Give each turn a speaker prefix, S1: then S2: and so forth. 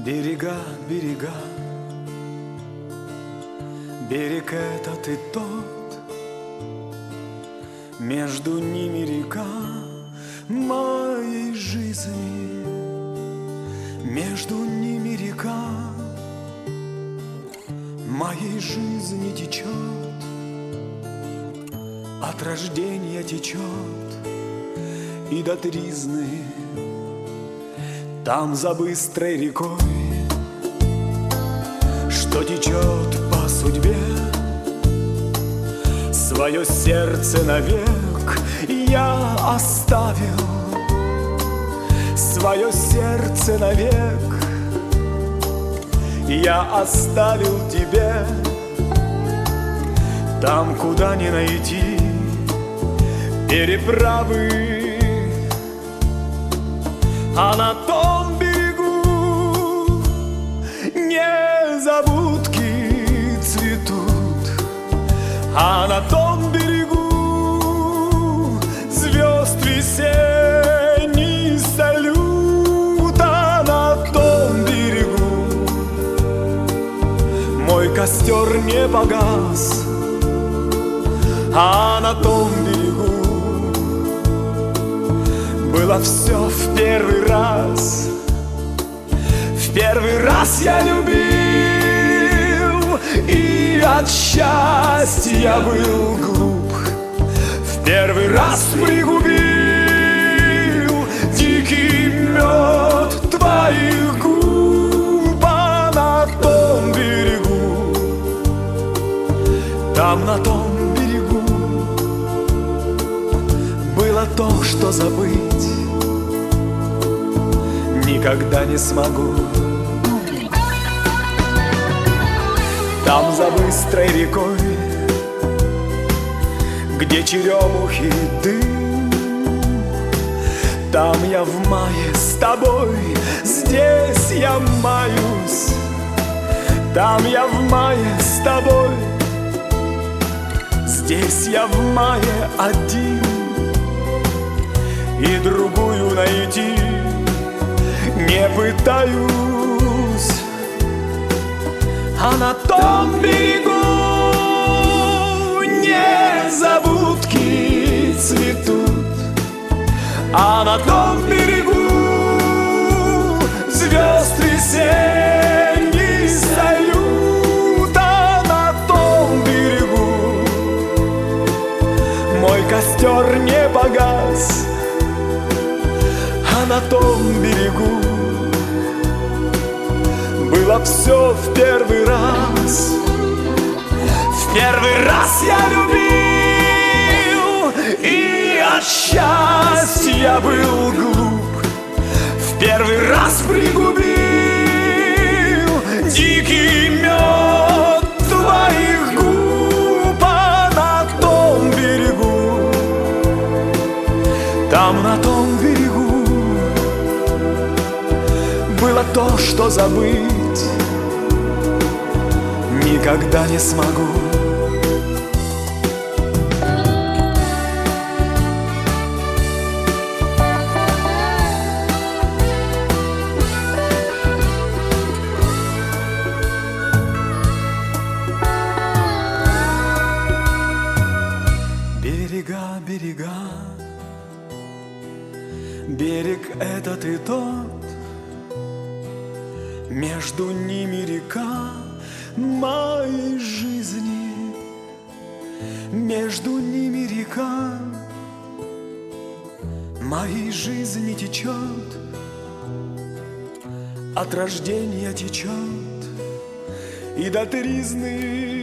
S1: Берега, берега, берег этот и тот, между ними река моей жизни, между ними река моей жизни течет, от рождения течет и до тризны. Там за быстрой рекой, что течет по судьбе, свое сердце навек я оставил, свое сердце навек я оставил тебе. Там, куда не найти переправы, а на том берегу незабудки цветут, а на том берегу звезд весенний салют, а на том берегу мой костер не погас, а на том берегу было все в первый раз. В первый раз я любил, и от счастья был глуп. В первый раз пригубил дикий мед твоих губ, а на том берегу, там на том берегу было то, что забыть никогда не смогу. Там за быстрой рекой, где черемухи дым, там я в мае с тобой, здесь я маюсь. Там я в мае с тобой, здесь я в мае один, и другую найти не пытаюсь. А на том берегу незабудки цветут, а на том берегу звезд весенний салют, а на том берегу мой костер не погас, а на том берегу было все в первый раз. В первый раз я любил, и от счастья был глуп. В первый раз пригубил дикий мед твоих губ, а на том берегу, там на том берегу было то, что забыть никогда не смогу. Берега, берега, берег этот и тот, между ними река моей жизни, между ними река моей жизни течет, от рождения течет и до тризны.